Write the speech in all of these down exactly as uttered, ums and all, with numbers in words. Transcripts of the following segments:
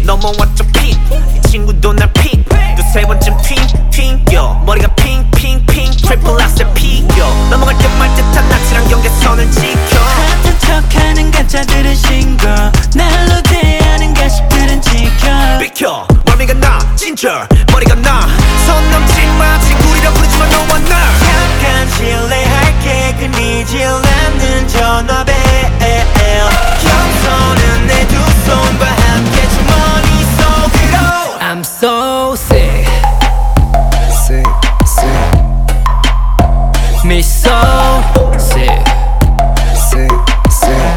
넘어왔죠 핑 이 친구도 날 핑 또 세 번쯤 핑 핑겨 머리가 핑핑핑 트리플 악셀 피겨 넘어갈 듯 말 듯한 낯이란 경계선을 지켜 같은 척하는 가짜들은 신고 날로 대하는 가식들은 지켜 비켜 멀미가 나 진짜 머리가 나선 넘지 마 친구리라 부르지만 너와 나 잠깐 실례할게 끊이질 않는 전화벨 겸손은 내 두 손과 함께 주머니 속으로 I'm so sick Sick, sick, Me so sick sick, sick.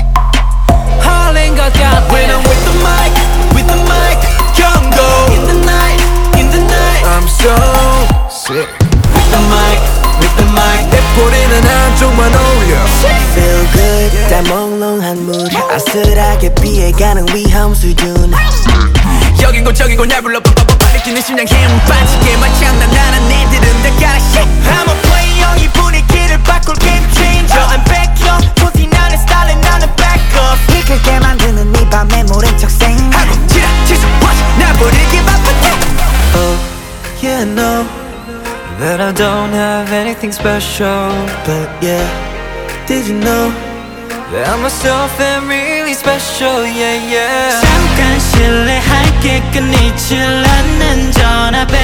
홀린 것 같아 When I'm with the mic, with the mic 경고 In the night, in the night I'm so sick. With the mic, with the mic 내 뿌리는 한쪽만 어울려. Feel good 다 몽롱한 물 아슬하게 피해가는 위험 수준 여긴고 저긴고 날 불러 빨리 뛰는 심장 힘 빠지게 말장난 나는 니들은 다 가라 shit I'm a player 이 분위기를 바꿀 game changer I'm back yo 푸티 나는 스타일은 나는 back up 이끌게 만드는 이 밤에 모른 척 생하고 지라 지수 watch 나 부리기 바쁜데 Oh yeah I know that I don't have anything special But yeah did you know that I'm myself and really special yeah yeah 잠깐 실례할게 끊이질 않는 전화벨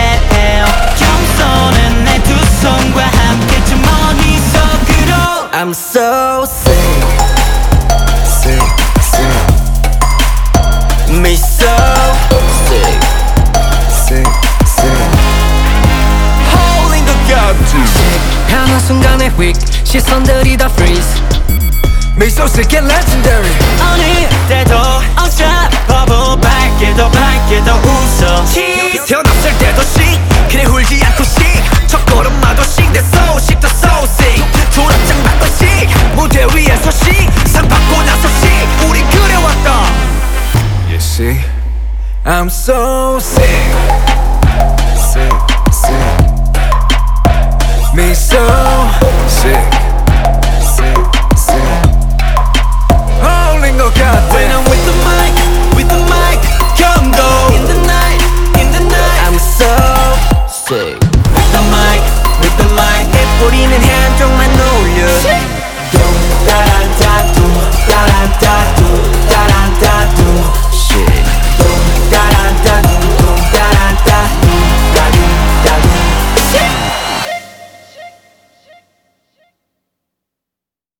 겸손은 내 두 손과 함께 주머니 속으로 I'm so sick Sick, sick, Me so sick sick, sick. 홀린 것 같지 하는 순간에 휙 시선들이 다 freeze Me so sick and legendary. 어느 때도 unstoppable 밝게 더 밝게 더 웃어 태어났을 때도 씩 그래 울지 않고 씩첫 걸음마도 씩내 소식 더 소식 졸업장 받고 씩 무대 위에서 씩상 받고 나서 씩 우린 그래왔다 You see, I'm so sick, sick, sick. Me so sick.